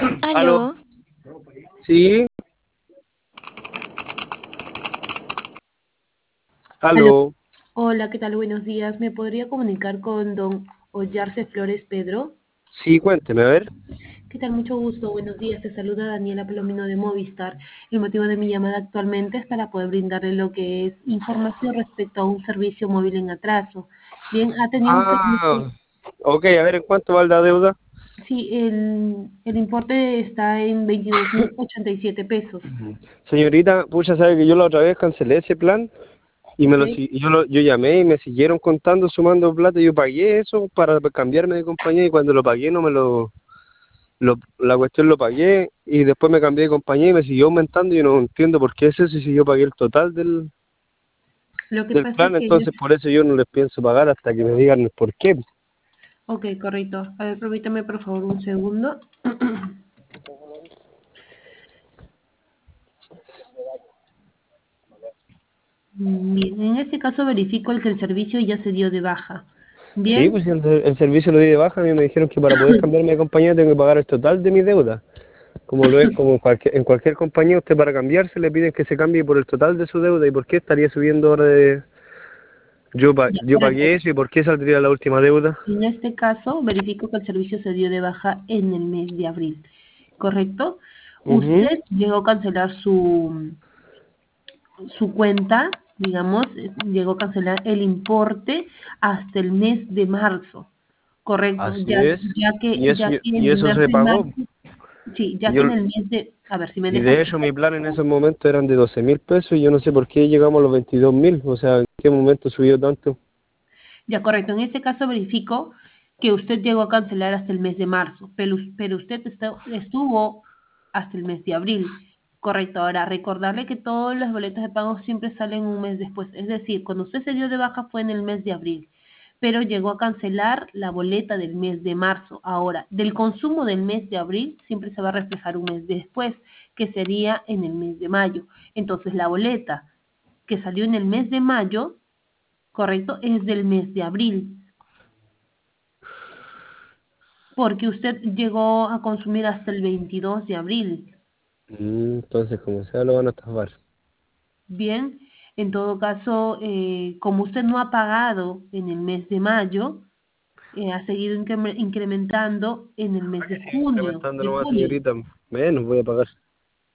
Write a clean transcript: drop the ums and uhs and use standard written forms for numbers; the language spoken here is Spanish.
Aló, Aló, sí, Aló. aló, Hola, ¿qué tal? Buenos días. ¿Me podría comunicar con don Ollarse Flores Pedro? sí, cuénteme, a ver. ¿Qué tal? Mucho gusto. Buenos días. Te saluda Daniela Palomino de Movistar. El motivo de mi llamada actualmente es para poder brindarle lo que es información respecto a un servicio móvil en atraso. Bien, ¿ha tenido usted? Ah, ok, a ver, ¿en cuánto va la deuda? Sí, el importe está en 22.087 pesos. Señorita, pucha, sabe que yo la otra vez cancelé ese plan y ¿Ok? yo llamé y me siguieron contando, sumando plata y yo pagué eso para cambiarme de compañía y cuando lo pagué no me la cuestión lo pagué y después me cambié de compañía y me siguió aumentando y yo no entiendo por qué es eso y si yo pagué el total Lo que del pasa es plan, que entonces por eso yo no les pienso pagar hasta que me digan el por qué. Ok, correcto. A ver, permítame por favor un segundo. Bien, en este caso verifico el que el servicio ya se dio de baja. Sí, Bien, pues el servicio lo di de baja, a mí me dijeron que para poder cambiarme de compañía tengo que pagar el total de mi deuda. Como lo es como en cualquier compañía, usted para cambiarse le piden que se cambie por el total de su deuda. ¿Y por qué estaría subiendo ahora de... ya, Yo correcto. pagué eso y por qué saldría la última deuda? En este caso verifico que el servicio se dio de baja en el mes de abril. ¿Correcto? Ujú. Usted llegó a cancelar su cuenta, digamos, llegó a cancelar el importe hasta el mes de marzo. Correcto, Así es. ya que en Y el eso mes se de pagó. marzo, sí, Y, ya que yo, en el mes de, a ver, si me y dejas de hecho mi plan en ese momento eran de 12.000 pesos y yo no sé por qué llegamos a los 22.000. O sea, ¿en qué momento subió tanto? Ya, correcto. En este caso verifico que usted llegó a cancelar hasta el mes de marzo, pero usted estuvo hasta el mes de abril. Correcto. Ahora, recordarle que todos los boletos de pago siempre salen un mes después. Es decir, cuando usted se dio de baja fue en el mes de abril, pero llegó a cancelar la boleta del mes de marzo. Ahora, del consumo del mes de abril siempre se va a reflejar un mes después, que sería en el mes de mayo. Entonces, la boleta que salió en el mes de mayo, correcto, es del mes de abril, porque usted llegó a consumir hasta el 22 de abril. Entonces, como sea, lo van a estafar. Bien, en todo caso, como usted no ha pagado en el mes de mayo, ha seguido incrementando en el mes de junio, Incrementando de nomás, julio. señorita. Menos voy a pagar.